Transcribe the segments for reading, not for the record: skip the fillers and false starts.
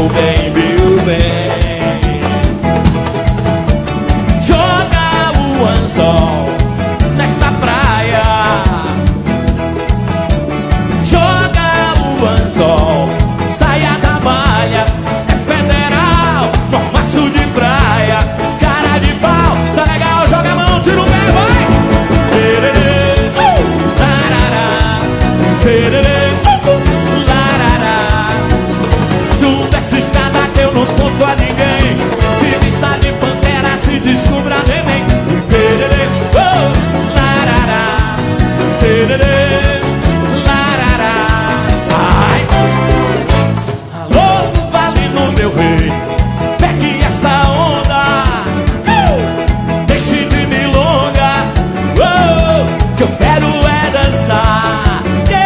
meu bem, meu bem. Joga o anzol nesta praia. Joga o anzol, saia da malha. É federal, mormaço de praia. Cara de pau, tá legal, joga a mão, tira o pé, vai. Tererê, larará. Tererê, larará. Suba essa escada que eu não conto a ninguém. Se vista de pantera, se descubra neném. Tererê, larará. Tererê, larará. Ai. Alô, vale no meu rei, pegue essa onda. Deixe de milonga, que eu quero é dançar.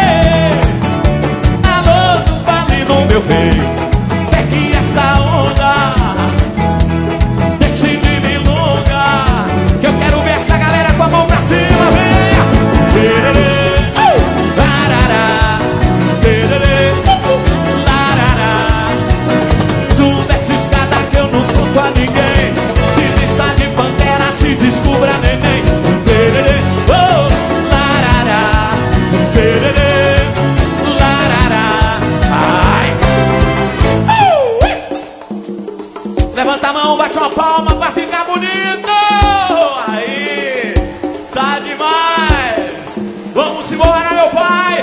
Alô, vale no meu rei, pegue essa onda. Deixe de milonga, que eu quero ver essa galera com a mão pra cima, venha. Tererê, larará. Tererê, larará. Suba essa escada que eu não conto a ninguém. Se vista de pantera, se descubra neném. Tererê, larará. Tererê, larará. Ai. Levanta a mão, bate uma palma pra ficar bonito. Aí, tá demais. Vamos embora, meu pai.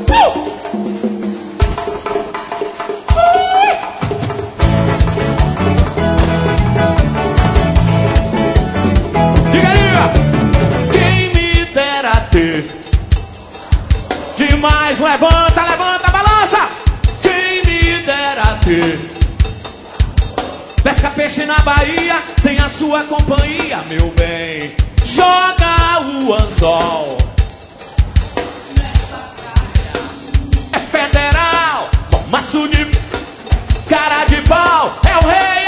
Diga aí, quem me dera ter demais, levanta, levanta, balança. Quem me dera ter pesca peixe na Bahia, sem a sua companhia, meu bem. Joga o anzol nessa praia. É federal, maço de cara de pau. É o rei.